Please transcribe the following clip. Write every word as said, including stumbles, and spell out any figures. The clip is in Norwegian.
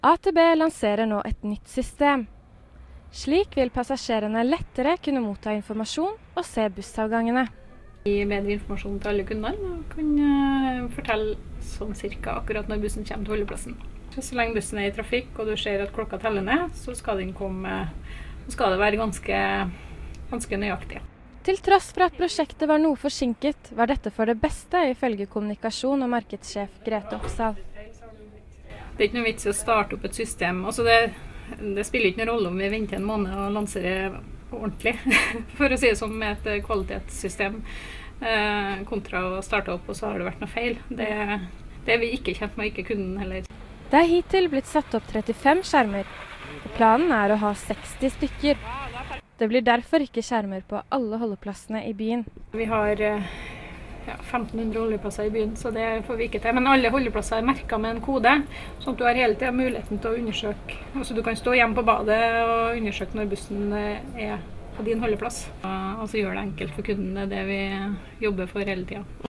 A T B lanserer nå et nytt system. Slik vil passasjerene lettere kunne motta informasjon og se bussavgangene. Vi gir bedre informasjon til alle kundene og kan uh, fortelle sånn cirka akkurat når bussen kommer til holdeplassen. Så lenge bussen er i trafikk og du ser at klokka teller ned, så skal, den komme, så skal det være ganske, ganske nøyaktig. Til tross for at prosjektet var noe forsinket, var dette for det beste ifølge kommunikasjon- og markedssjef Grete Oppsal. Det er ikke noe vits i å starte opp et system. Altså det, det spiller ikke noen rolle om vi venter en måned og lanserer ordentlig, for å si det som med et kvalitetssystem, eh, kontra å starte opp og så har det vært noe feil. Det, det er vi ikke kjent med, ikke kunden heller. Det er hittil blitt satt opp trettifem skjermer. Planen er å ha seksti stykker. Det blir derfor ikke skjermer på alle holdeplassene i byen. Vi har ja, femten hundre holdeplasser i byen, så det får vi ikke til. Men alle holdeplasser er merket med en kode, sånn at du har hele tiden muligheten til å undersøke. Altså, du kan stå hjemme på badet og undersøke når bussen er på din holdeplass. Og så gjør det enkelt for kunden, det er det vi jobber for hele tiden.